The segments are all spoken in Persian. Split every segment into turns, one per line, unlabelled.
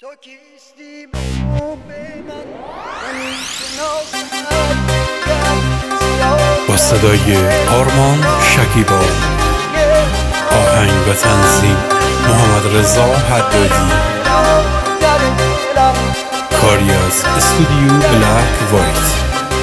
تو کیستی بگو به من
با صدای آرمان شکیبا، آهنگ و تنظیم محمد رضا حدادی، کاری از استودیو بلک وایت.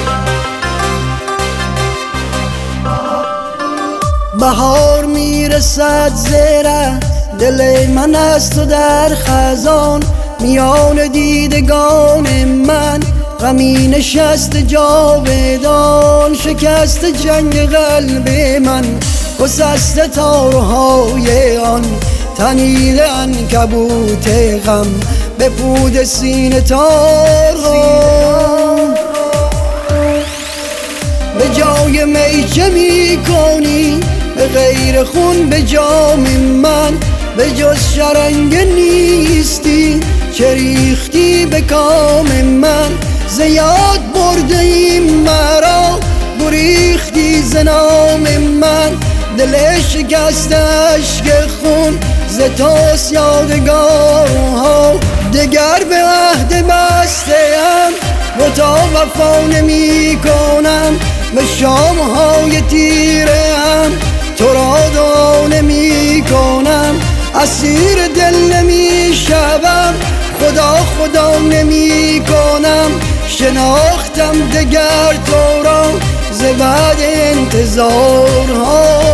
بهار میرسد زیره دل من است و در خزان میان دیدگان من غمی نشست جاودان، شکست جنگ قلب من گسسته تارهای آن تنیده عنکبوت غم به پود سینه تارها. به جای می چه می کنی به غیر خون به جام من، به جز شرنگ نیستی چه ریختی به کام من. زیاد برده ایم مرا گریختی ز نام من، دل شکست اشک خون ز توست یادگارها. دگر به عهد بسته ام و تا وفا نمی کنم، به شامهای تیره هم تو را دعا نمی کنم. اسیر دل نمی شوم خدا خدا نمی کنم، شناختم دگر تو را ز بعد انتظارها.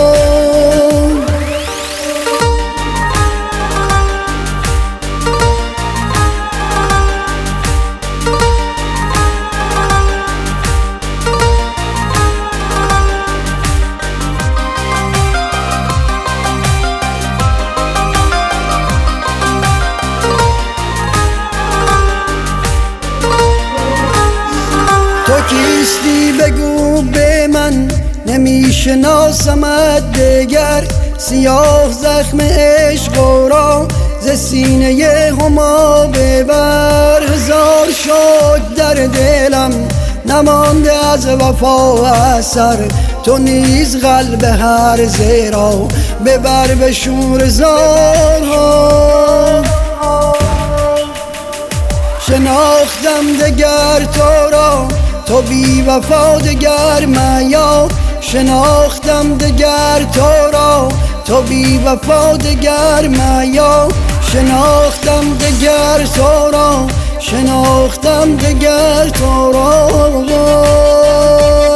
تو کیستی بگو به من نمیشناسمت دگر، سیاه زخم عشق را ز سینه هما ببر. هزار شد در دلم نمانده از وفا اثر، تو نیز قلب هر زیرا ببر به شور زارها. شناختم دگر تو را تو بی وفا دگر میا، شناختم دگر تو را تو بی وفا دگر میا. شناختم دگر تو را شناختم دگر تو را.